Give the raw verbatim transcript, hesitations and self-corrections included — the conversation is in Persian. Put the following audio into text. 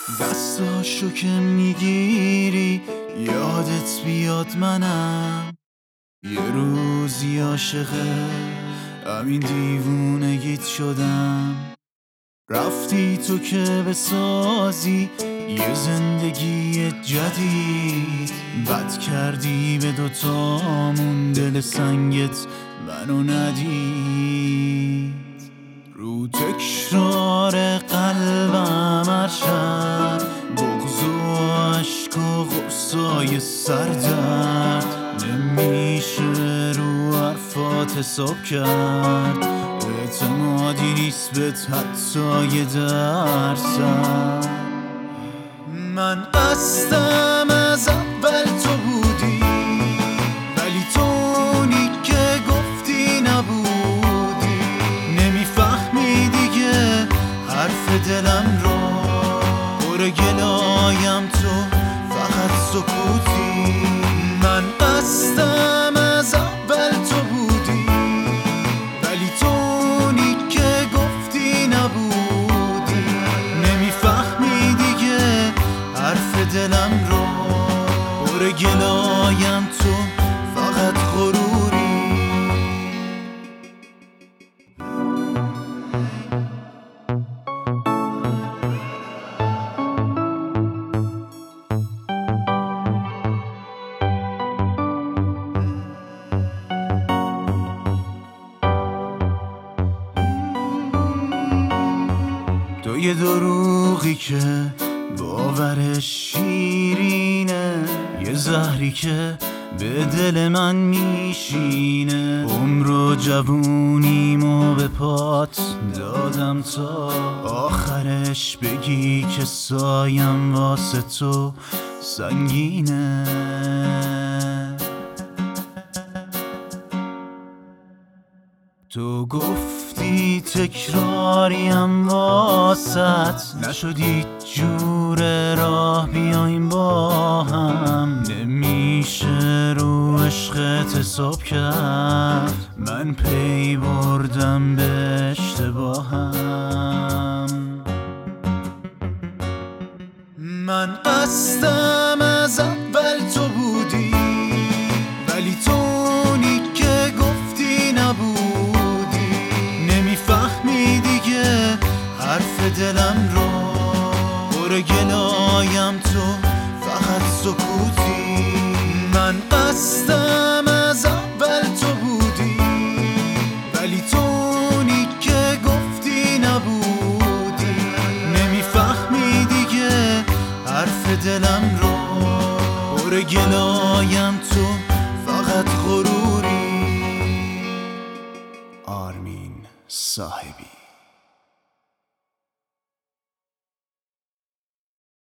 دستاشو که میگیری یادت بیاد منم یه روزی عاشق همین دیوونگیت شدم. رفتی تو که بسازی یه زندگی جدید، بد کردی به دوتامون، دل سنگت منو ندید. رو تکرار قلبم هر شب بغض و عشق و غصای سردرد، نمیشه رو حرفات حساب کرد، اعتمادی نیست بهت حتی یه درصد. من قصدم از اول تو بودی، ولی تو اونی که گفتی نبودی. نمیفهمی دیگه حرف دلم رو، پر گلایم تو فقط سکوتی. من قصدم از اول تو بودی، ولی تو اونی که گفتی نبودی. نمیفهمی دیگه حرف دلم رو، پر گلایم تو فقط غروری. تو یه دروغی که باورش شیرینه، یه زهری که به دل من میشینه. عمر و جوونیمو به پات دادم تا آخرش بگی که سایم واسه تو سنگینه. تو گفتی تکراریم واسط، نشدی جور راه بیایم با هم. نمیشه رو عشقت حساب کرد، من پی بردم به اشتباهم. من قصدم از اول تو بودی، ولی تو اونی که گفتی نبودی. نمیفهمی دیگه حرف دلم رو، پر گلایم تو فقط سکوتی. من قصدم از اول تو بودی، ولی تو اونی که گفتی نبودی. نمیفهمی دیگه حرف دلم رو، پر گلایم تو فقط غروری. آرمین صاحبی.